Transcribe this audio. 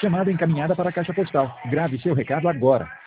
Chamada encaminhada para a caixa postal. Grave seu recado agora.